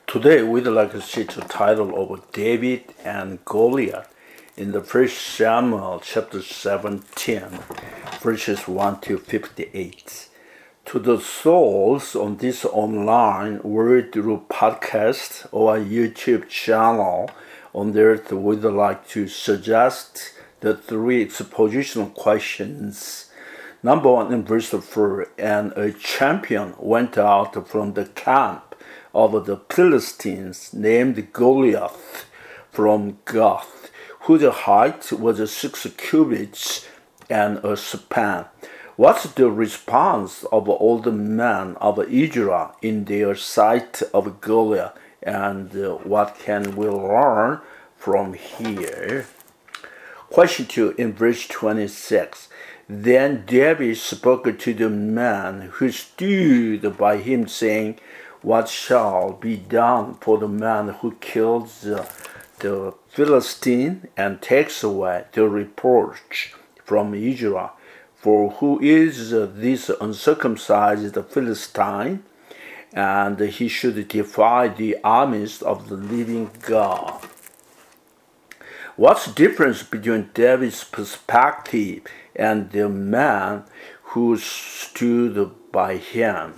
Today, we'd like to see the title of David and Goliath in the First Samuel chapter 17, verses 1 to 58. To the souls on this online Word through podcast or YouTube channel on earth, we'd like to suggest the three expositional questions. Number 1 in verse 4, and a champion went out from the camp of the Philistines named Goliath from Gath, whose height was 6 cubits and a span. What's the response of all the men of Israel in their sight of Goliath, and what can we learn from here? Question 2 in verse 26. Then David spoke to the man who stood by him, saying, "What shall be done for the man who kills the Philistine and takes away the reproach from Israel? For who is this uncircumcised Philistine? And he should defy the armies of the living God." What's the difference between David's perspective and the man who stood by him?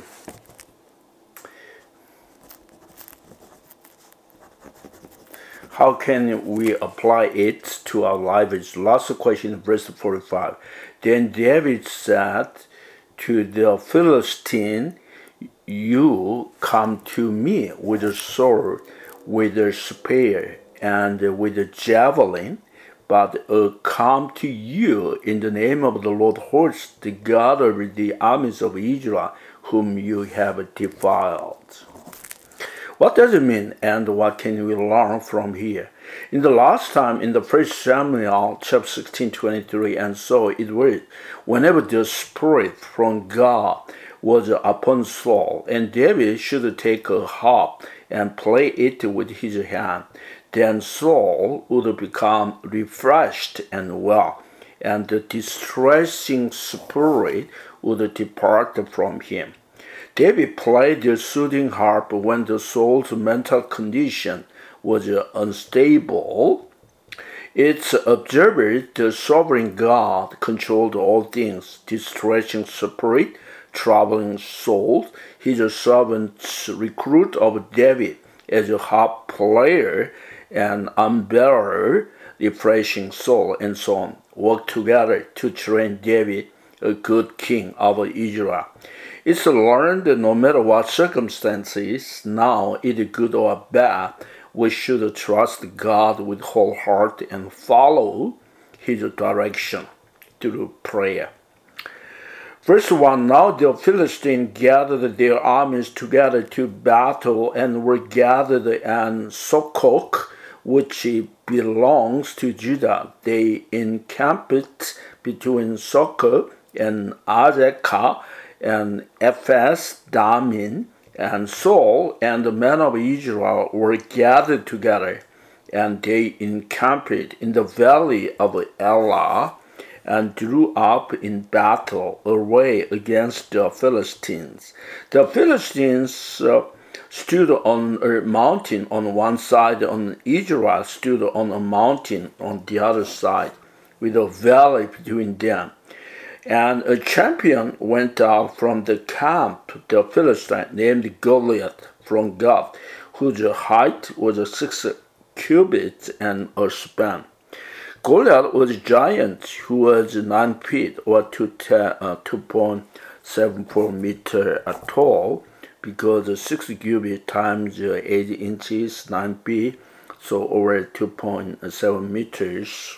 How can we apply it to our lives? Last question, verse 45. Then David said to the Philistine, "You come to me with a sword, with a spear, and with a javelin, but I come to you in the name of the Lord hosts, the God of the armies of Israel, whom you have defiled." What does it mean, and what can we learn from here? In the last time, in the First Samuel chapter 16:23, and so it was, whenever the Spirit from God was upon Saul, and David should take a harp and play it with his hand, then Saul would become refreshed and well, and the distressing spirit would depart from him. David played the soothing harp when the soul's mental condition was unstable. It's observed the sovereign God controlled all things, distressing spirit, troubling souls. His servants recruit of David as a harp player and unbearer, refreshing soul, and so on, work together to train David, a good king of Israel. It's learned that no matter what circumstances, now either good or bad, we should trust God with whole heart and follow His direction through prayer. Verse 1, now the Philistines gathered their armies together to battle and were gathered in Succoth, which belongs to Judah. They encamped between Succoth and Azekah and Ephes Dammim, and Saul and the men of Israel were gathered together, and they encamped in the valley of Elah, and drew up in battle array against the Philistines. The Philistines stood on a mountain on one side, and Israel stood on a mountain on the other side, with a valley between them. And a champion went out from the camp, the Philistine, named Goliath from Gath, whose height was 6 cubits and a span. Goliath was a giant who was 9 feet or 2.74 meters tall, because 6 cubits times 8 inches, 9 feet, so over 2.7 meters.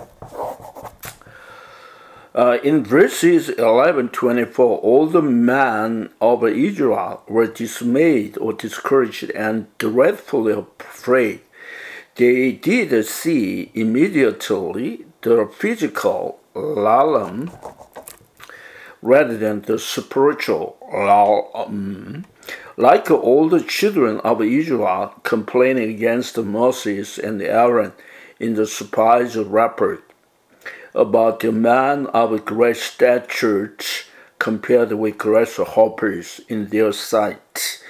In verses 11-24, all the men of Israel were dismayed or discouraged and dreadfully afraid. They did see immediately the physical alarm rather than the spiritual alarm. Like all the children of Israel complaining against Moses and Aaron in the spies report about the man of great stature compared with grasshoppers in their sight.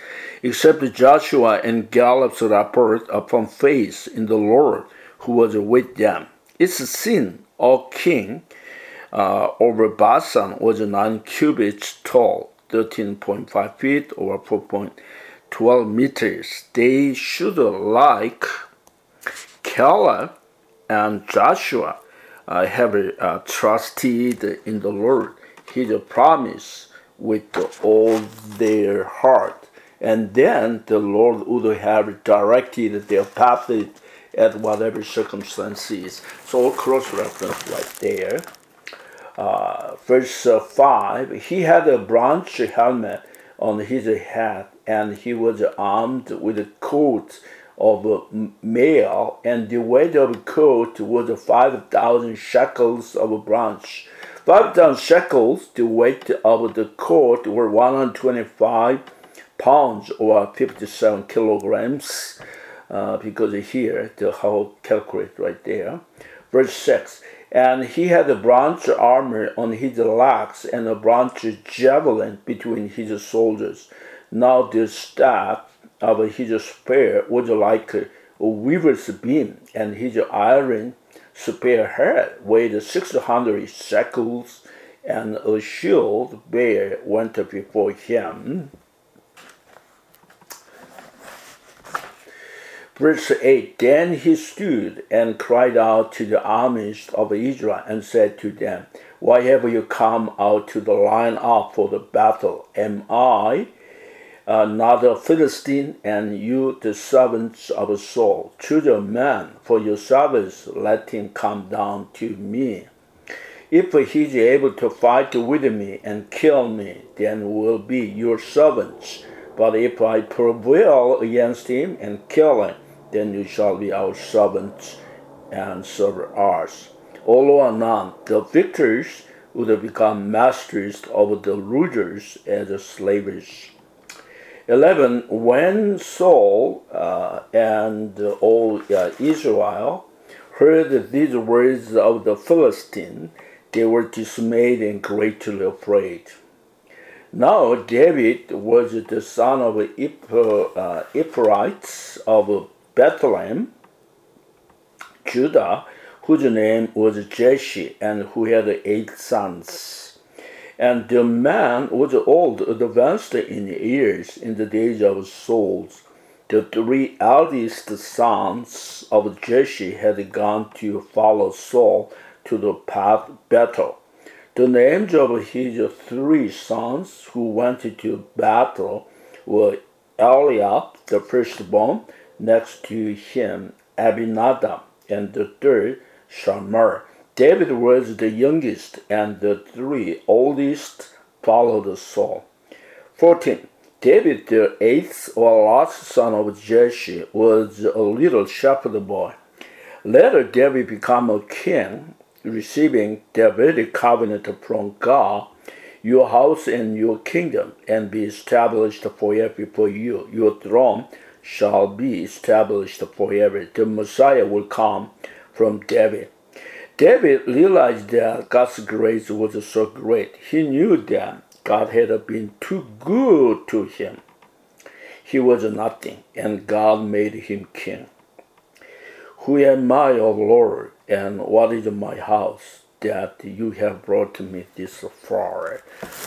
except Joshua and Caleb's report upon faith in the Lord who was with them. Its sin, O king, over Basan was 9 cubits tall, 13.5 feet or 4.12 meters. They should, like Caleb and Joshua, have trusted in the Lord, his promise, with all their heart. And then the Lord would have directed their path at whatever circumstances. So cross-reference right there. Verse 5, he had a bronze helmet on his head, and he was armed with a coat of mail, and the weight of the coat was 5,000 shekels of bronze. 5,000 shekels, the weight of the coat, were 125 pounds or 57 kilograms, because here, the whole calculate right there. Verse 6, and he had a bronze armor on his legs and a bronze javelin between his shoulders. Now the staff of his spear was like a weaver's beam, and his iron spearhead weighed 600 shekels, and a shield bearer went before him. Verse 8, then he stood and cried out to the armies of Israel and said to them, why have you come out to the line up for the battle? Am I not a Philistine, and you the servants of Saul? Choose a man for your service, let him come down to me. If he is able to fight with me and kill me, then we'll be your servants. But if I prevail against him and kill him, then you shall be our servants and serve us. All or none, the victors would become masters of the losers as slaves. 11. When Saul and all Israel heard these words of the Philistine, they were dismayed and greatly afraid. Now David was the son of Ephraimites of Bethlehem, Judah, whose name was Jesse, and who had 8 sons. And the man was old, advanced in years, in the days of Saul. The 3 eldest sons of Jesse had gone to follow Saul to the battle. The names of his 3 sons who went to battle were Eliab, the firstborn, next to him Abinadab, and the third Shammah. David was the youngest, and the 3 oldest followed Saul. 14. David, the 8th or last son of Jesse, was a little shepherd boy. Later David became a king, receiving Davidic covenant from God, your house and your kingdom, and be established forever for you. Your throne shall be established forever. The Messiah will come from David. David realized that God's grace was so great. He knew that God had been too good to him. He was nothing, and God made him king. Who am I, O Lord, and what is my house that you have brought me this far?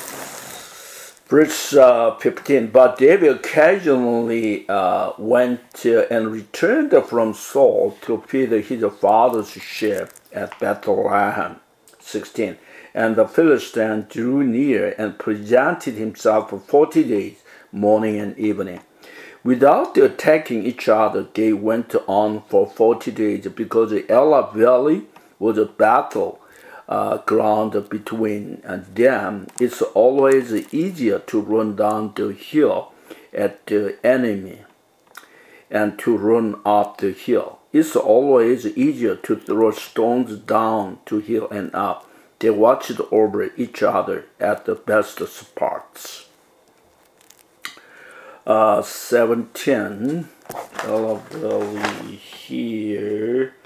Verse 15, but David occasionally went and returned from Saul to feed his father's sheep at Bethlehem. 16, and the Philistine drew near and presented himself for 40 days, morning and evening. Without attacking each other, they went on for 40 days, because the Elah Valley was a battle ground between them. It's always easier to run down the hill at the enemy and to run up the hill. It's always easier to throw stones down to hill and up. They watched over each other at the best spots. 17. Elah Valley here.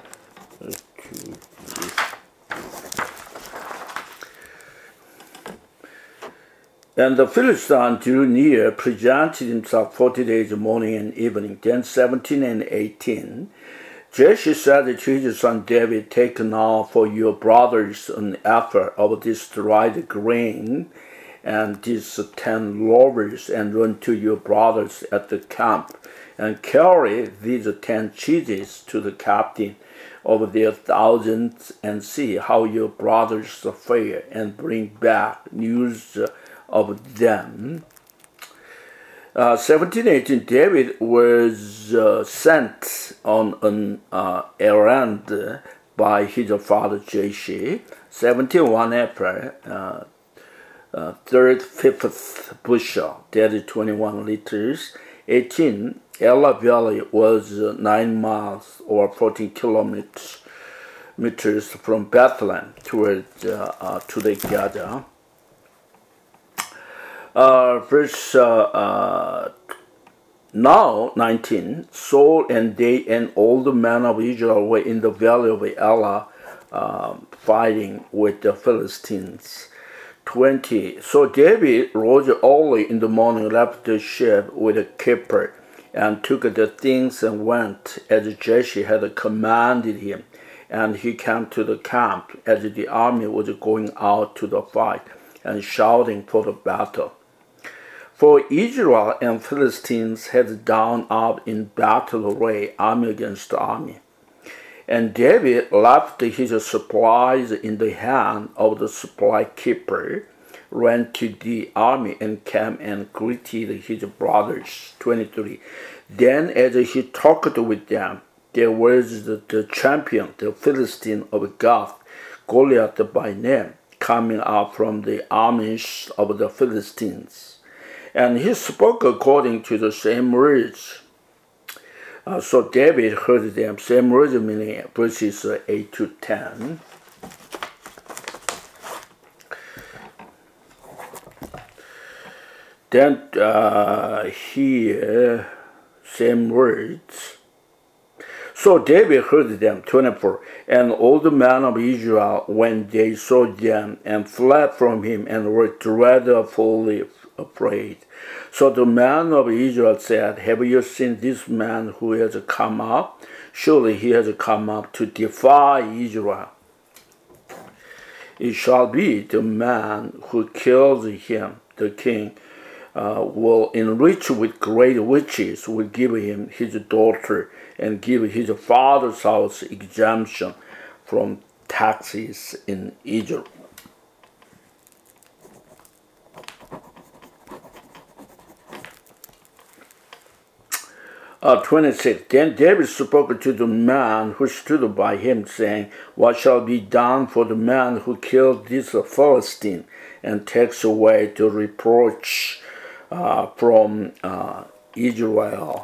And the Philistine drew near, presented himself 40 days, morning and evening. Then 17 and 18. Jesse said to his son David, take now for your brothers an ephah of this dried grain, and these 10 loaves, and run to your brothers at the camp, and carry these 10 cheeses to the captain of their thousands, and see how your brothers fare, and bring back news of them. 17:18, David was sent on an errand by his father Jesse. 17:1 ephah, third, fifth bushel, that is 21 liters. 18, Elah Valley was 9 miles or 14 kilometers from Bethlehem toward to the Gaza. Verse now 19, Saul and they and all the men of Israel were in the valley of Elah fighting with the Philistines. 20, so David rose early in the morning, left the ship with a keeper, and took the things and went as Jesse had commanded him. And he came to the camp as the army was going out to the fight, and shouting for the battle. For Israel and Philistines had gone out in battle array, army against army. And David left his supplies in the hand of the supply keeper, ran to the army, and came and greeted his brothers. 23. Then as he talked with them, there was the champion, the Philistine of Gath, Goliath by name, coming up from the armies of the Philistines. And he spoke according to the same words. So David heard them, same words meaning verses 8 to 10. Then here, same words. So David heard them, 24, and all the men of Israel, when they saw them, and fled from him, and were dreadfully afraid. So the men of Israel said, have you seen this man who has come up? Surely he has come up to defy Israel. It shall be the man who kills him, the king, will enrich with great riches, will give him his daughter, and give his father's house exemption from taxes in Egypt. 26. Then David spoke to the man who stood by him, saying, what shall be done for the man who killed this Philistine, and takes away the reproach from Israel?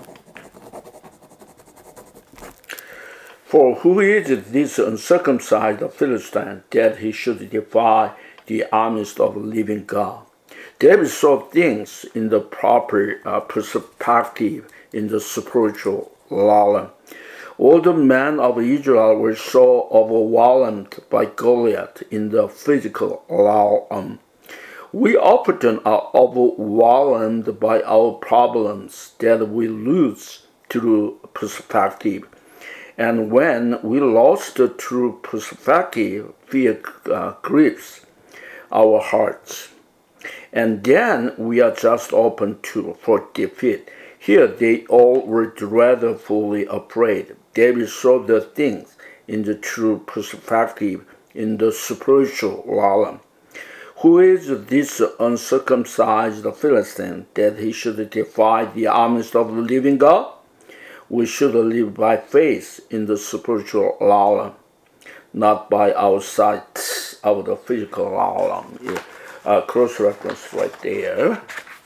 For who is this uncircumcised Philistine, that he should defy the armies of the living God? David saw things in the proper perspective, in the spiritual realm. All the men of Israel were so overwhelmed by Goliath in the physical realm. We often are overwhelmed by our problems that we lose true perspective. And when we lost the true perspective, fear grips our hearts. And then we are just open for defeat. Here they all were dreadfully afraid. David saw the things in the true perspective, in the spiritual realm. Who is this uncircumcised Philistine, that he should defy the armies of the living God? We should live by faith in the spiritual realm, not by our sight of the physical realm. Cross reference right there.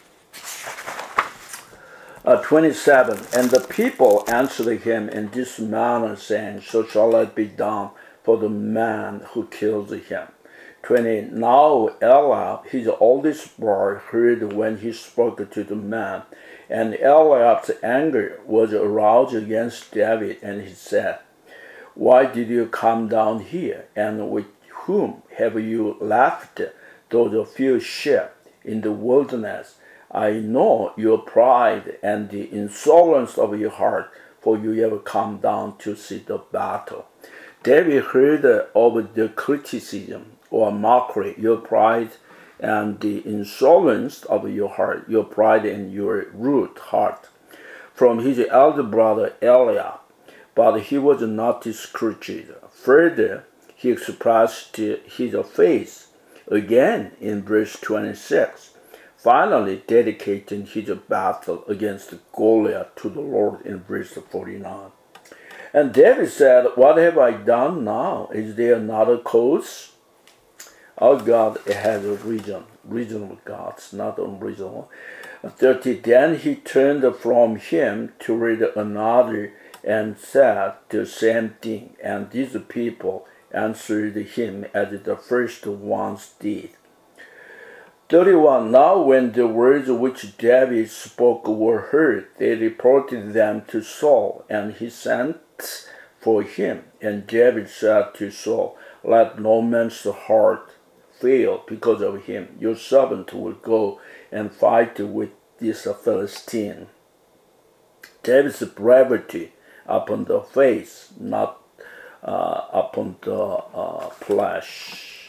27. And the people answered him in this manner, saying, so shall it be done for the man who killed him. 20. Now Eliab, his oldest brother, heard when he spoke to the man, and Eliab's anger was aroused against David, and he said, why did you come down here, and with whom have you left those few sheep? in the wilderness. I know your pride and the insolence of your heart, for you have come down to see the battle. David heard of the criticism or mockery, your pride and the insolence of your heart, your pride and your rude heart, from his elder brother Eliab. But he was not discouraged. Further, he expressed his faith again in verse 26, finally dedicating his battle against Goliath to the Lord in verse 49. And David said, what have I done now? Is there another cause? Our God has a reasonable gods, not unreasonable. 30. Then he turned from him to read another and said the same thing. And these people answered him as the first ones did. 31. Now when the words which David spoke were heard, they reported them to Saul, and he sent for him. And David said to Saul, let no man's heart fail because of him. Your servant will go and fight with this Philistine. David's brevity upon the face, not upon the flesh.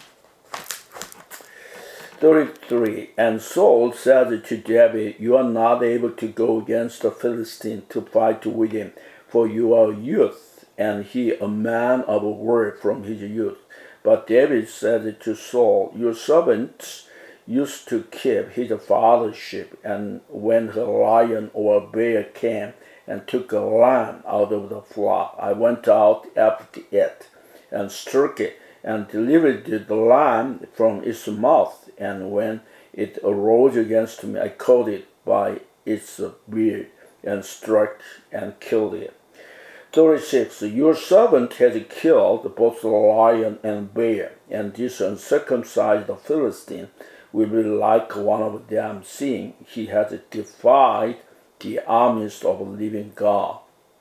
33. And Saul said to David, you are not able to go against the Philistine to fight with him, for you are a youth, and he a man of war from his youth. But David said to Saul, your servant used to keep his father's sheep, and when a lion or a bear came and took a lamb out of the flock, I went out after it and struck it and delivered the lamb from its mouth. And when it arose against me, I caught it by its beard and struck and killed it. 36. Your servant has killed both the lion and bear, and this uncircumcised Philistine will be like one of them, seeing he has defied the armies of the living God.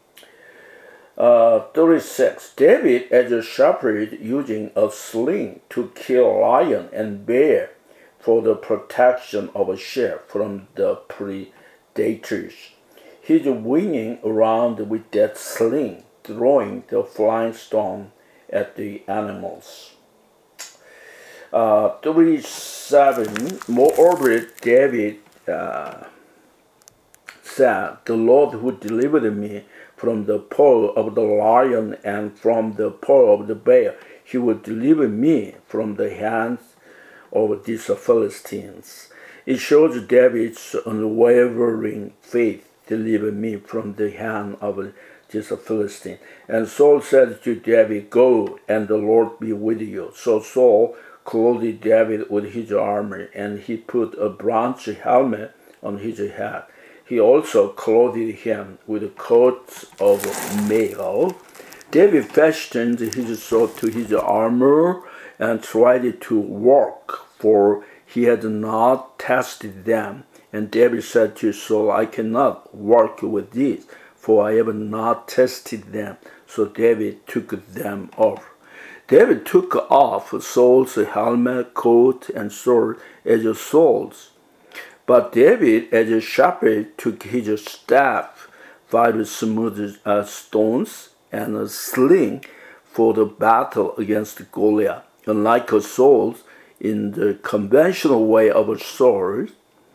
36. David as a shepherd using a sling to kill lion and bear for the protection of a sheep from the predators. He's winging around with that sling, throwing the flying stone at the animals. 37. Moreover, David said, the Lord who delivered me from the paw of the lion and from the paw of the bear, he will deliver me from the hands of these Philistines. It shows David's unwavering faith. Deliver me from the hand of this Philistine. And Saul said to David, go, and the Lord be with you. So Saul clothed David with his armor, and he put a bronze helmet on his head. He also clothed him with coats of mail. David fastened his sword to his armor and tried to work, for he had not tested them. And David said to Saul, I cannot work with these, for I have not tested them. So David took them off. David took off Saul's helmet, coat, and sword as Saul's. But David, as a shepherd, took his staff, 5 smooth stones, and a sling for the battle against Goliath. Unlike Saul's, in the conventional way of a sword,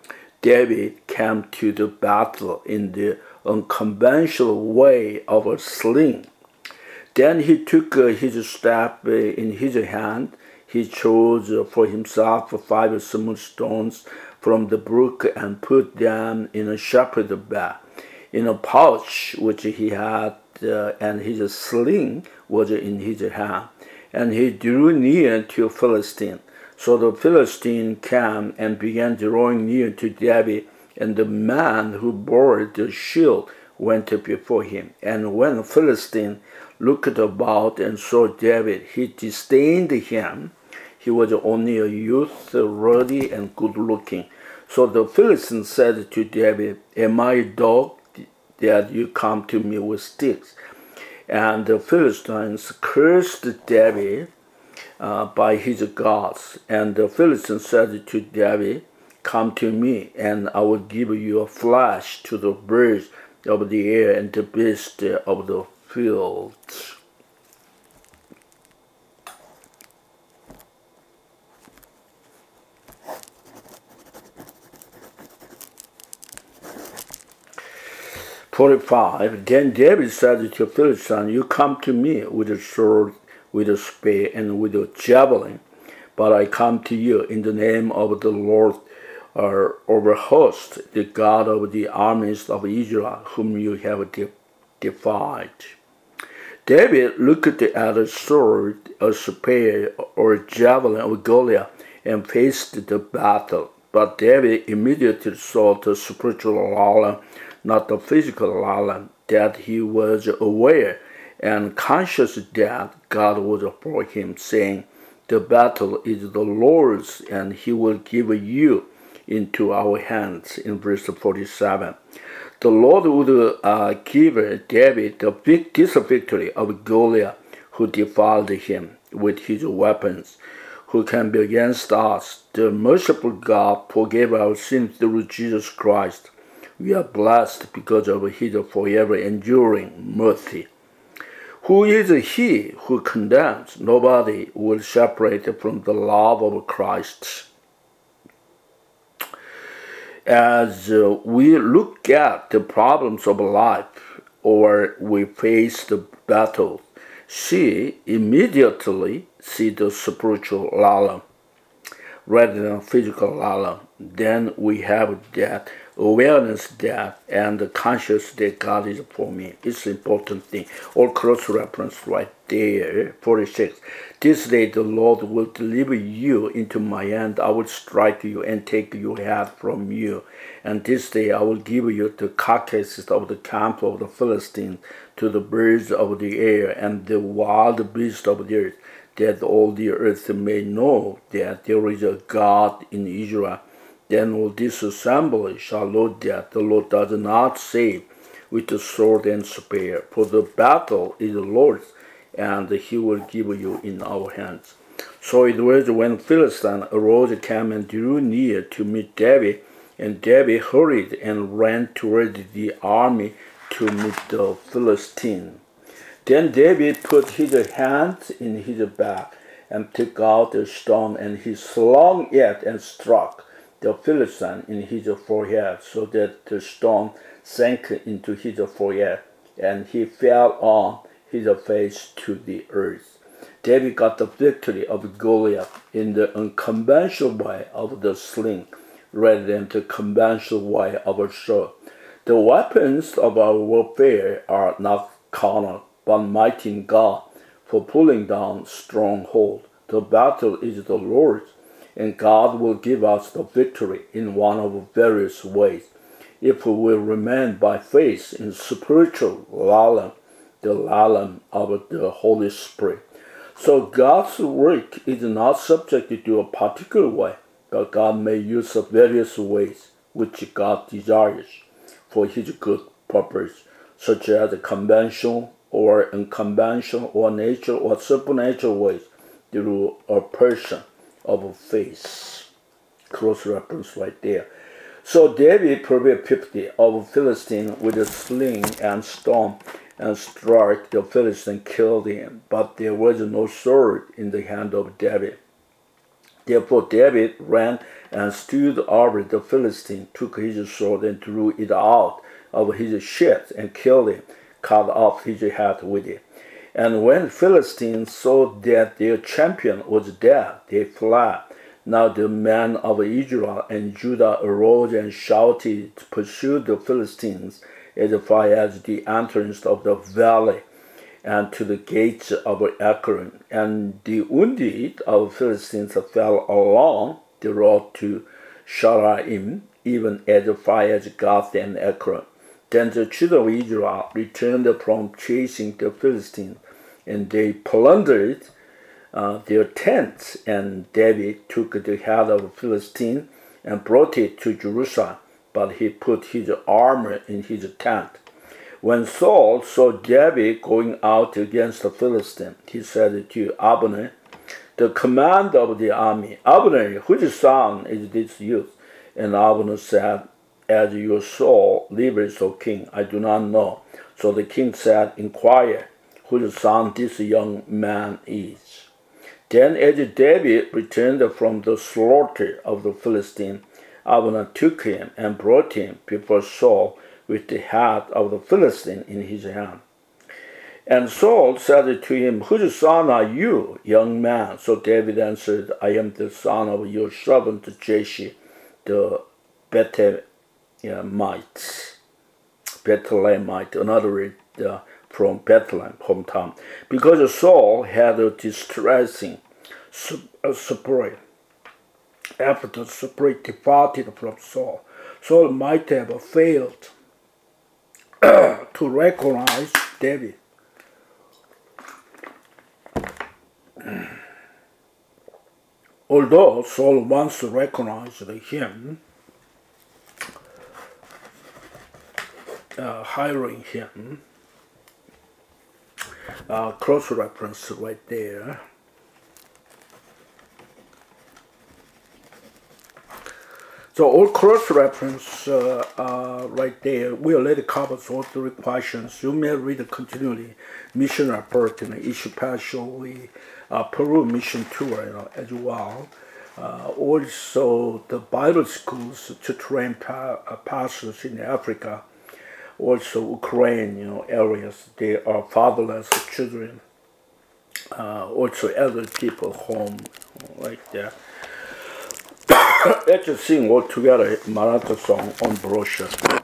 David came to the battle in the unconventional way of a sling. Then he took his staff in his hand. He chose for himself 5 smooth stones from the brook and put them in a shepherd's bag, in a pouch which he had, and his sling was in his hand. And he drew near to Philistine. So the Philistine came and began drawing near to David, and the man who bore the shield went before him. And when the Philistine looked about and saw David, he disdained him. He was only a youth, ruddy and good-looking. So the Philistine said to David, am I a dog that you come to me with sticks? And the Philistines cursed David by his gods. And the Philistine said to David, "Come to me, and I will give your flesh to the birds of the air and the beasts of the field." "45. Then David said to the Philistine, "You come to me with a sword, with a spear, and with a javelin, but I come to you in the name of the Lord over hosts, the God of the armies of Israel, whom you have defied." David looked at a sword, a spear, or a javelin of Goliath and faced the battle. But David immediately saw the spiritual Lala, not the physical Lala, that he was aware and conscious that God was for him, saying, "The battle is the Lord's, and he will give you into our hands," in verse 47. The Lord would give David this victory of Goliath, who defied him with his weapons. Who can be against us? The merciful God forgave our sins through Jesus Christ. We are blessed because of his forever enduring mercy. Who is he who condemns? Nobody will separate from the love of Christ. As we look at the problems of life or we face the battle, she immediately sees the spiritual Lala rather than physical Lala. Then we have that awareness that and the conscious that God is for me. It's an important thing. All cross reference right there. 46. This day the Lord will deliver you into my hand. I will strike you and take your head from you. And this day I will give you the carcasses of the camp of the Philistines to the birds of the air and the wild beasts of the earth, that all the earth may know that there is a God in Israel. Then all this assembly shall know that the Lord does not save with the sword and spear, for the battle is the Lord's, and he will give you in our hands. So it was when Philistine arose, came and drew near to meet David, and David hurried and ran toward the army to meet the Philistine. Then David put his hand in his back and took out a stone, and he slung it and struck the Philistine in his forehead, so that the stone sank into his forehead, and he fell on his face to the earth. David got the victory of Goliath in the unconventional way of the sling, rather than the conventional way of a sword. The weapons of our warfare are not carnal, but mighty in God for pulling down strongholds. The battle is the Lord's, and God will give us the victory in one of various ways, if we will remain by faith in spiritual Lala, the Lala of the Holy Spirit. So God's work is not subjected to a particular way, but God may use various ways which God desires for his good purpose, such as conventional or unconventional or natural or supernatural ways through a person of faith. Cross reference right there. So David prevailed 50 of Philistine with a sling and stone, and struck the Philistine, killed him. But there was no sword in the hand of David. Therefore David ran and stood over the Philistine, took his sword and drew it out of his sheath and killed him, cut off his head with it. And when the Philistines saw that their champion was dead, they fled. Now the men of Israel and Judah arose and shouted to pursue the Philistines as far as the entrance of the valley and to the gates of Ekron. And the wounded of Philistines fell along the road to Sharaim, even as far as Gath and Ekron. Then the children of Israel returned from chasing the Philistines, and they plundered their tents, and David took the head of a Philistine and brought it to Jerusalem, but he put his armor in his tent. When Saul saw David going out against the Philistine, he said to Abner, the command of the army. Abner, whose son is this youth? And Abner said, As you saw, liveth, O king, I do not know. So the king said, Inquire whose son this young man is. Then as David returned from the slaughter of the Philistine, Abner took him and brought him before Saul with the head of the Philistine in his hand. And Saul said to him, Whose son are you, young man? So David answered, I am the son of your servant Jesse, the Bethlehemite, another word from Bethlehem, hometown. Because Saul had a distressing spirit. After the spirit departed from Saul, Saul might have failed to recognize David. Although Saul once recognized him, hiring him, cross-reference right there. So all cross-reference right there, we already covered all three questions. You may read continually mission report and issue partially Peru mission tour as well. Also the Bible schools to train pastors in Africa. Also Ukraine, areas, they are fatherless children. Also elder people home like that. Let's just sing all together Maranatha song on brochure.